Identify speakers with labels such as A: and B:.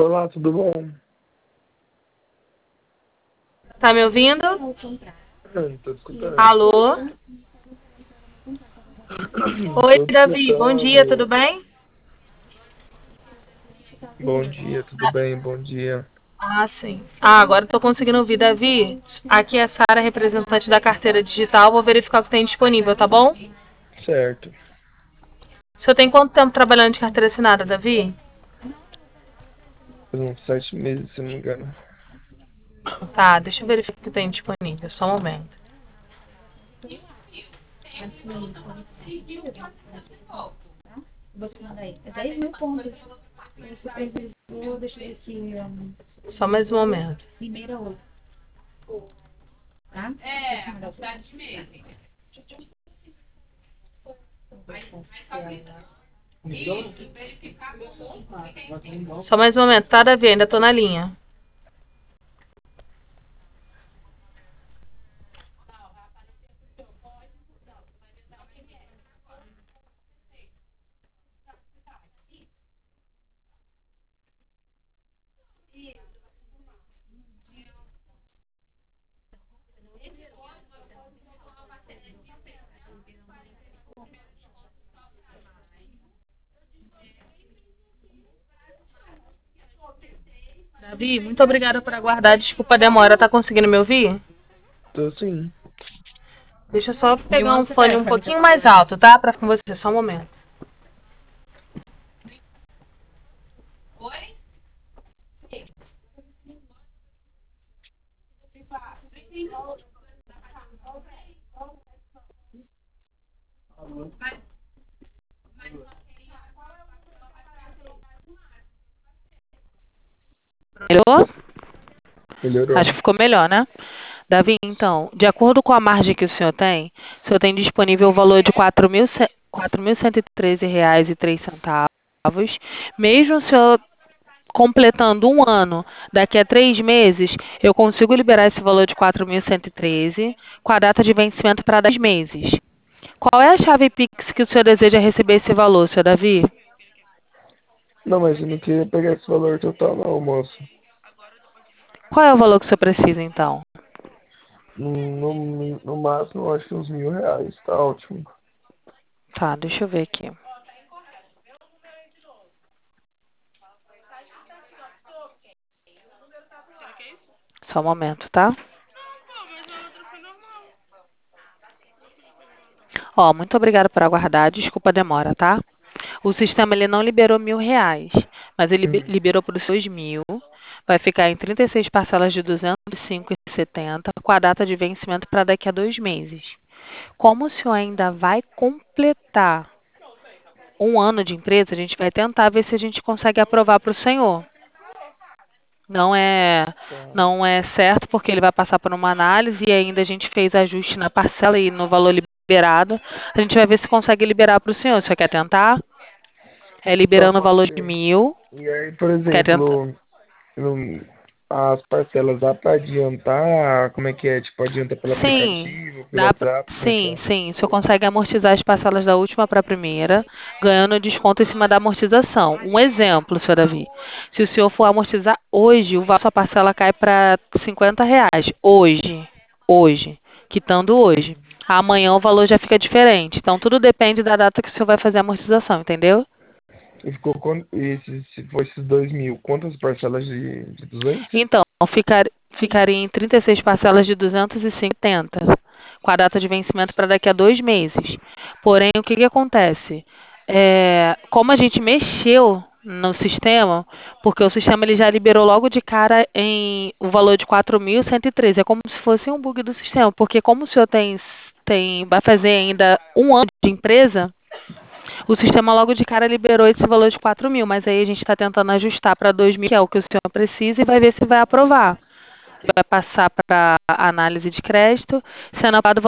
A: Olá, tudo bom?
B: Tá me ouvindo?
A: Não, tô escutando.
B: Alô? Oi,
A: Tô te
B: Davi. Bom dia, tudo
A: escutando.
B: bem?
A: Bom dia, tudo bem? Bom dia.
B: Ah, sim. Ah, agora eu tô conseguindo ouvir, Davi. Aqui é a Sara, representante da carteira digital. Vou verificar o que tem disponível, tá bom?
A: Certo.
B: O senhor tem quanto tempo trabalhando de carteira assinada, Davi?
A: Faz uns 7 meses, se não me engano.
B: Tá, deixa eu verificar o que tem disponível. Só um momento.
C: Vou te mandar aí. É 10 mil pontos. O supervisor, deixa eu ver aqui,
B: Só mais um momento.
C: Limeira 8, tá?
B: Só mais um momento, tá, Davi? Ainda tô na linha. Davi, muito obrigada por aguardar. Desculpa a demora. Tá conseguindo me ouvir?
A: Tô sim.
B: Deixa eu só pegar um fone um pouquinho mais alto, tá? Pra com você, só um momento. Melhorou? Acho
A: Melhorou.
B: que ficou melhor, né? Davi, então, de acordo com a margem que o senhor tem disponível o valor de R$ 4.113,03. Mesmo o senhor completando um ano, daqui a 3 meses, eu consigo liberar esse valor de 4.113 com a data de vencimento para 10 meses. Qual é a chave Pix que o senhor deseja receber esse valor, senhor Davi?
A: Não, mas eu não queria pegar esse valor total não, moço.
B: Qual é o valor que o senhor precisa, então?
A: No máximo, eu acho que uns R$ 1.000. Tá ótimo.
B: Tá, deixa eu ver aqui. Só um momento, tá? Ó, muito obrigada por aguardar. Desculpa a demora, tá? O sistema ele não liberou R$ 1.000, mas ele liberou para os seus 1.000. Vai ficar em 36 parcelas de 205,70, com a data de vencimento para daqui a 2 meses. Como o senhor ainda vai completar um ano de empresa, a gente vai tentar ver se a gente consegue aprovar para o senhor. Não é,
A: Tá.
B: não é certo, porque ele vai passar por uma análise e ainda a gente fez ajuste na parcela e no valor liberado. A gente vai ver se consegue liberar para o senhor. O senhor quer tentar? É
A: Então,
B: liberando o
A: pode
B: valor de
A: ser.
B: 1.000.
A: E aí, por
B: Quer tentar?
A: exemplo, as parcelas dá pra adiantar? Como é que é? Tipo, adianta pelo
B: Sim,
A: aplicativo, pelo WhatsApp? Como é que
B: sim,
A: é?
B: sim. O senhor consegue amortizar as parcelas da última para a primeira, ganhando desconto em cima da amortização. Um exemplo, senhor Davi. Se o senhor for amortizar hoje, sua parcela cai para R$ 50. Hoje, quitando hoje. Amanhã o valor já fica diferente. Então, tudo depende da data que o senhor vai fazer a amortização, entendeu?
A: Se for esses 2.000, quantas parcelas de 200?
B: Então, ficaria em 36 parcelas de 250, com a data de vencimento para daqui a 2 meses. Porém, o que acontece? Como a gente mexeu no sistema, porque o sistema ele já liberou logo de cara em o valor de 4.113. É como se fosse um bug do sistema, porque como o senhor vai fazer ainda um ano de empresa, o sistema logo de cara liberou esse valor de 4.000, mas aí a gente está tentando ajustar para 2.000, que é o que o senhor precisa, e vai ver se vai aprovar. Vai passar para análise de crédito, sendo aprovado